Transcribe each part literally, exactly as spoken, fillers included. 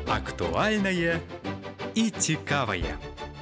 Актуальнае і цікавае.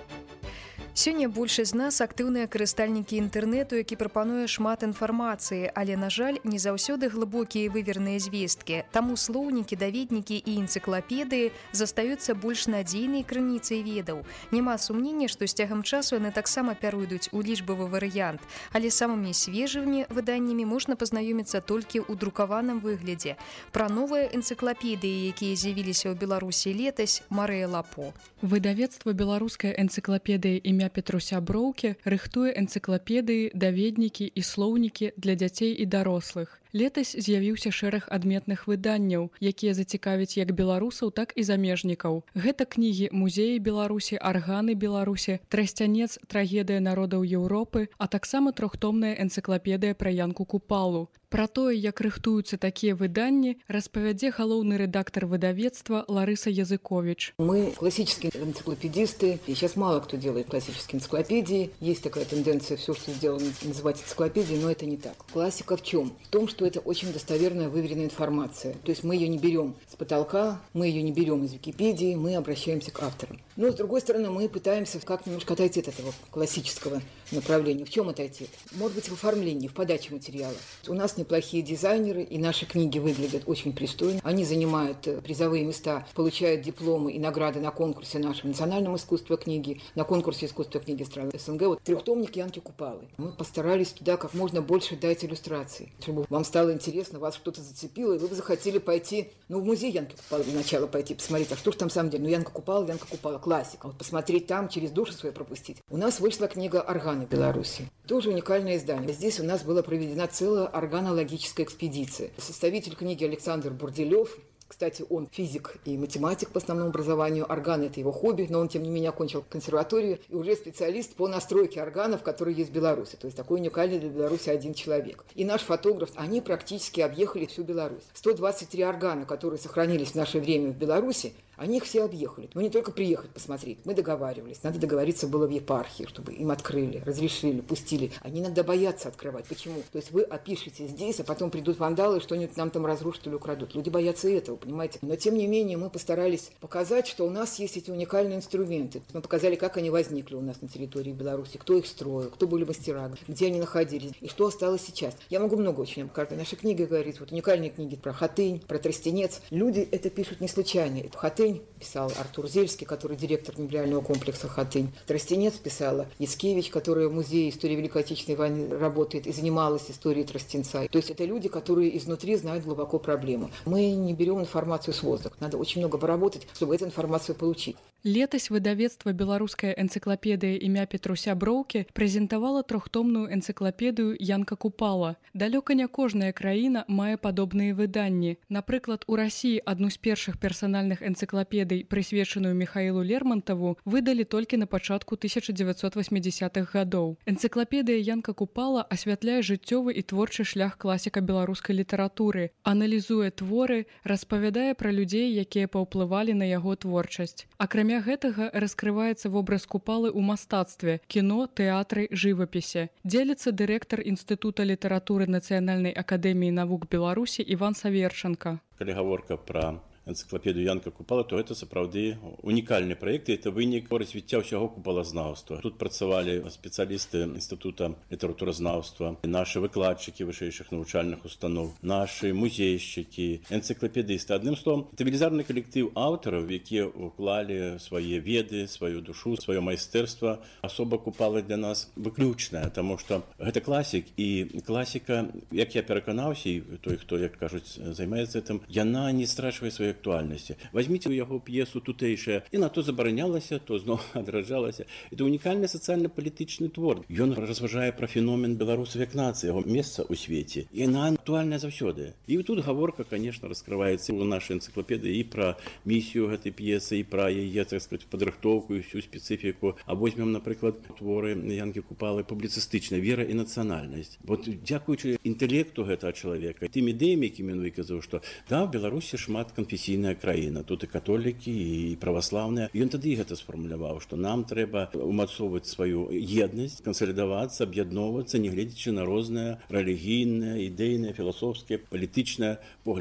Сёння большасць з нас актыўныя карыстальнікі інтэрнэту, які прапануе шмат інфармацыі, але, на жаль, не заўсёды глыбокія і выверныя звесткі. Таму слоўнікі, даведнікі і энцыклапедыі застаюцца больш надзейнай крыніцай ведаў. Няма сумнення, што з цягам часу яны таксама пяройдуць у лічбавы варыянт, але самымі свежымі выданнямі можна пазнаёміцца толькі ў друкаваным выглядзе. Пра новыя энцыклапедыі, якія з'явіліся ў Беларусі летась, Марыя Лапо. Выдавецтва беларуская энцыклапедыя імя Петруся Броўкі рыхтуе энцыклапедыі, даведнікі і слоўнікі для дзяцей і дарослых. Летась з'явіўся шэраг адметных выданняў, якія зацікавяць як беларусаў, так і замежнікаў. Гэта кнігі музеі Беларусі, арганы Беларусі, трасцянец, трагедыя народаў Еўропы, а таксама трохтомная энцыклапедыя пра Янку Купалу. Пра тое, як рыхтуюцца такія выданні, распавядзе галоўны рэдактор выдавецтва Ларыса Языкович. Мы классические энциклопедисты, и сейчас мало кто делает классические энциклопедии. Есть такая тенденция все, что сделано, называть энциклопедией, но это не так. Классика в чем? В том, что это очень достоверная, выверенная информация. То есть мы ее не берем с потолка, мы ее не берем из Википедии, мы обращаемся к авторам. Но, с другой стороны, мы пытаемся как немножко отойти от этого классического направления. В чем отойти? Может быть, в оформлении, в подаче материала. У нас неплохие дизайнеры, и наши книги выглядят очень пристойно. Они занимают призовые места, получают дипломы и награды на конкурсе нашего национального искусства книги, на конкурсе искусства книги стран СНГ. Вот трехтомник Янки Купалы. Мы постарались туда как можно больше дать иллюстраций, чтобы вам стало интересно, вас что-то зацепило, и вы бы захотели пойти, ну, в музей Янки Купалы для начала пойти, посмотреть, а что же там на самом деле? Ну, Янка Купала, Янка Купала, классика. Вот посмотреть там, через душу свою пропустить. У нас вышла книга «Органы Беларуси». Тоже уникальное издание. Здесь у нас была проведена целая органологическая экспедиция. Составитель книги Александр Бурделев. Кстати, он физик и математик по основному образованию. Органы – это его хобби, но он, тем не менее, окончил консерваторию и уже специалист по настройке органов, которые есть в Беларуси. То есть такой уникальный для Беларуси один человек. И наш фотограф, они практически объехали всю Беларусь. сто двадцать три органа, которые сохранились в наше время в Беларуси, они их все объехали. Мы не только приехать посмотреть, мы договаривались. Надо договориться было в епархии, чтобы им открыли, разрешили, пустили. Они иногда боятся открывать. Почему? То есть вы опишете здесь, а потом придут вандалы и что-нибудь нам там разрушат или украдут. Люди боятся этого, понимаете? Но тем не менее мы постарались показать, что у нас есть эти уникальные инструменты. Мы показали, как они возникли у нас на территории Беларуси, кто их строил, кто были мастера, где они находились и что осталось сейчас. Я могу много очень показать. Наша книга говорит, вот уникальные книги про Хатынь, про Тростенец. Люди это пишут не случайно. Это Хатынь писал Артур Зельский, который директор мемориального комплекса Хатынь. Тростенец писала Яцкевич, которая в Музее истории Великой Отечественной войны работает и занималась историей Тростенца. То есть это люди, которые изнутри знают глубоко проблему. Мы не берем информацию с воздуха. Надо очень много поработать, чтобы эту информацию получить. Летась выдавецтва беларуская энцыклапедыя імя Петруся Броўкі прэзентавала трохтомную энцыклапедыю Янка Купала. Далёка не кожная краіна мае падобныя выданні. Напрыклад, у Расіі адну з першых персанальных энцыклапедый, прысвечаную Михаілу Лермонтаву, выдалі толькі на пачатку тысяча дзевяцьсот васьмідзесятых гадоў. Энцыклапедыя Янка Купала асвятляе жыццёвы і творчы шлях класіка беларускай літаратуры, аналізуе творы, распавядае пра людзей, якія паўплывалі на яго творчасць. Акрамя гэтага раскрываецца вобраз Купалы ў мастацтве, кіно, тэатры, жывапісе. Дзеліцца дырэктар Інстытута літаратуры Нацыянальнай акадэміі навук Беларусі Іван Саверчанка. Калі гаворка пра энцыклапедыю Янка Купала, то это сапраўды унікальны праект, і это вынік развіцця ўсяго купалазнаўства. Тут працавалі спецыялісты Інстытута літаратуразнаўства, нашы выкладчыкі вышэйшых навучальных устаноў, нашы музейшчыкі, энцыклапедысты. Адным словам, это велізарны калектыў аўтараў, якія уклалі свае веды, сваю душу, сваё майстэрства. Асоба Купалы для нас выключная, таму што гэта класік, і класіка, як я пераканаўся, і той, хто, як кажуць, займаецца гэтым, яна не страчвае свае актуальнасці. Возьмите яго п'есу тутэйшая, і на то забаранялася, то зноў адраджалася. Это унікальны сацыяльна-палітычны твор. Ён разважае пра феномен беларусаў як нацыі, яго месца ў свеце. І яна актуальная заўсёды. І тут гаворка, конечно, раскрываецца ў нашай энцыклапедыі і пра місію гэтай п'есы, і пра яе, так сказать, падрыхтоўку і всю спецыфіку. А возьмем, напрыклад, творы Янкі Купалы публіцыстычнай, вера і нацыянальнасць. Вот дзякуючы інтэлекту гэтага чалавека, тым ідэямі, якімі ён выказаў, што да, в Беларусі шмат канфесійных краіна, тут і католікі, і праваслаўныя. Ён тады гэта сфармуляваў, што нам трэба умацоўваць сваю еднасць, кансалідавацца, аб'ядноўвацца, не гледзячы на розныя рэлігійныя, ідэйныя, філасофскія, палітычныя погляды.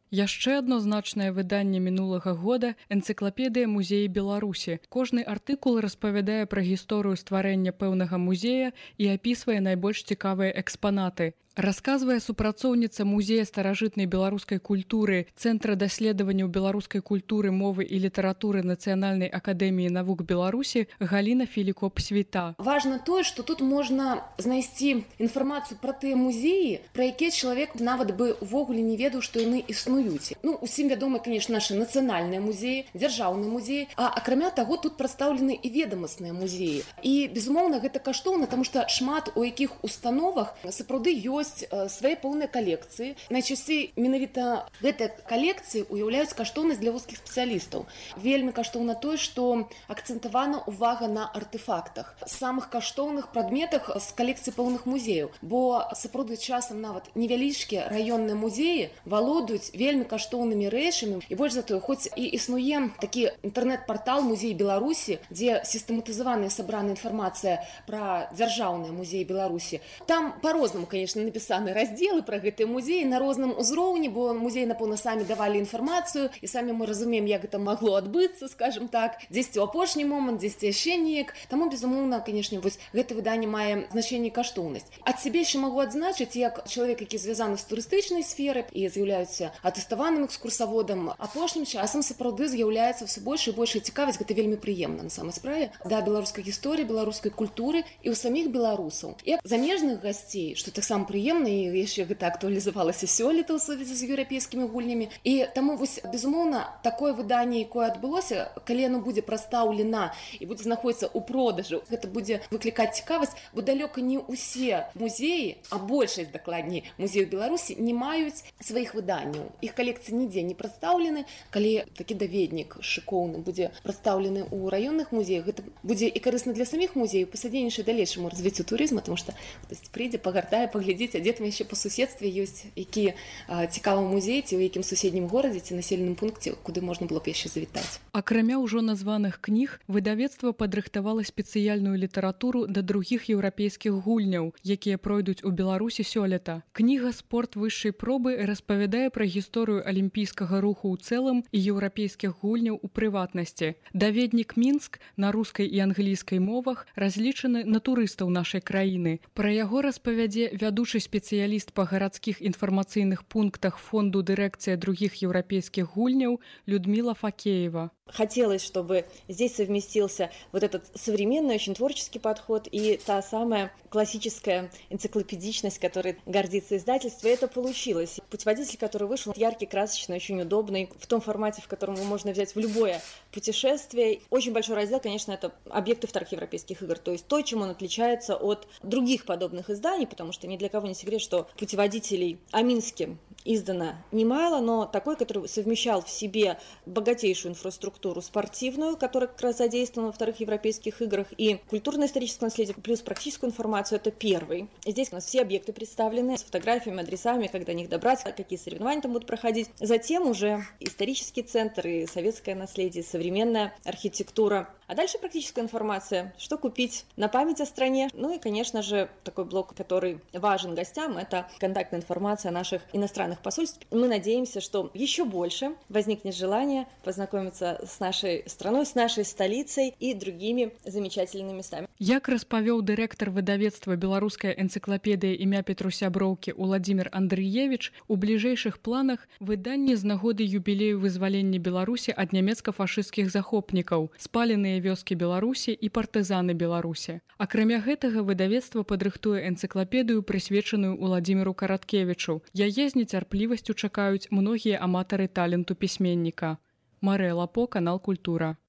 Яшчэ адно значнае выданне мінулага года энцыклапедыя музеі Беларусі. Кожны артыкул распавядае пра гісторыю стварэння пэўнага музея і апісвае найбольш цікавыя экспанаты. Расказвае супрацоўніца музея старажытнай беларускай культуры Цэнтра даследаванняў беларускай культуры, мовы і літаратуры Нацыянальнай акадэміі навук Беларусі Галіна Філікоп-Світа. Важна тое, што тут можна знайсці інфармацыю пра тыя музеі, пра якія чалавек нават бы увогуле не ведаў, што яны існуюць. Ну, усім вядомы, конечно, нашы нацыянальныя музеі, дзяржаўныя музеі, а акрамя таго тут прадстаўлены і ведамасныя музеі. І, безумоўна, гэта каштоўна, таму што шмат у якіх установах сапраўды ёсць свае поўныя калекцыі. Найчасцей менавіта гэтыя калекцыі уяўляюць каштоўнасць для вузкіх спецыялістаў. Вельмі каштоўна тое, што акцэнтавана ўвага на артефактах, самых каштоўных прадметах з калекцыі поўных музеяў, бо сапраўды часам нават невялічкія раённыя музеі валодаюць вельмі каштоўнымі рэчамі. І больш за тое, хоць і існуе такі інтэрнэт-партал музей Беларусі, дзе сістэматызаваная сабраная інфармацыя пра дзяржаўныя музеі Беларусі. Там па-рознаму, конечно, напісаны раздзелы пра гэтыя музеі на розным узроўні, бо музеі, напэўна, самі давалі інфармацыю, і самі мы разумеем, як гэта магло адбыцца, скажем так, дзесьці ў апошні момант, дзесьці яшчэ неяк. Таму, безумоўна, конечно, вось гэта выданне мае значэнне і каштоўнасць. Ад сябе яшчэ магу адзначыць, як чалавек, які звязаны з турыстычнай сферай і з'яўляюцца атэставаным экскурсаводам, апошнім часам сапраўды з'яўляецца ўсё больш і большая цікавасць. Гэта вельмі прыемна на самай справе да беларускай гісторыі, беларускай культуры і ў саміх беларусаў. І замежных гасцей, што таксама прыемна, і яшчэ гэта актуалізавалася сёлета ў сувязі з еўрапейскімі гульнямі. І таму вось, безумоўна, такое выданне, якое адбылося, калі яно будзе прадстаўлена і будзе знаходзіцца ў продажы, гэта будзе выклікаць цікавасць, бо далёка не ўсе музеі, а большасць, дакладней, музеяў Беларусі не маюць сваіх выданняў. Іх калекцыі нідзе не прадстаўлены. Калі такі даведнік шыкоўны будзе прадстаўлены ў раённых музеях, гэта будзе і карысна для саміх музеяў, пасадзейнічае далейшаму развіццю турызму, тому што хтось прыйдзе, пагартае, паглядзіць, а дзе там яшчэ па суседстве ёсць які цікавы музей, ці ў якім суседнім горадзе ці населеным пункце, куды можна было б яшчэ завітаць. Акрамя ўжо названых кніг, выдавецтва падрыхтавала спецыяльную літаратуру да другіх еўрапейскіх гульняў, якія пройдуць у Беларусі сёлета. Кніга «Спорт высшай пробы» распавядае пра гісторыю алімпійскага руху ў цэлым і еўрапейскіх гульняў у прыватнасці. Даведнік «Мінск» на рускай і англійскай мовах разлічаны на турыстаў нашай краіны. Пра яго распавядзе вядучы спецыяліст па гарадскіх інфармацыйных пунктах фонду дырэкцыя других еўрапейскіх гульняў Людмила Факеева. Хотелось, чтобы здесь совместился вот этот современный, очень творческий подход и та самая классическая энциклопедичность, которой гордится издательство. И это получилось. Путеводитель, который вышел, яркий, красочный, очень удобный, в том формате, в котором его можно взять в любое путешествие. Очень большой раздел, конечно, это объекты вторых европейских игр, то есть то, чем он отличается от других подобных изданий, потому что ни для кого не секрет, что путеводителей о Минске издано немало, но такой, который совмещал в себе богатейшую инфраструктуру спортивную, которая как раз задействована во вторых европейских играх, и культурно-историческое наследие, плюс практическую информацию, это первый. Здесь у нас все объекты представлены с фотографиями, адресами, как до них добраться, какие соревнования там будут проходить. Затем уже исторический центр и советское наследие, современная архитектура. А дальше практическая информация, что купить на память о стране. Ну и, конечно же, такой блок, который важен гостям, это контактная информация наших иностранных посольств. Мы надеемся, что еще больше возникнет желание познакомиться с нашей страной, с нашей столицей и другими замечательными местами. Як распавёў дырэктар выдавецтва «Беларуская энцыклапедыя імя Петруся Броўкі» Уладзімір Андрыевіч, у бліжэйшых планах выданне з нагоды юбілею вызвалення Беларусі ад нямецка-фашысцкіх захопнікаў, спаленыя вёскі Беларусі і партызаны Беларусі. Акрамя гэтага выдавецтва падрыхтуе энцыклапедыю, прысвечаную Уладзіміру Караткевічу. Яе з нецярплівасцю чакаюць многія аматары таленту пісьменніка. Марыя Лапо, канал «Культура».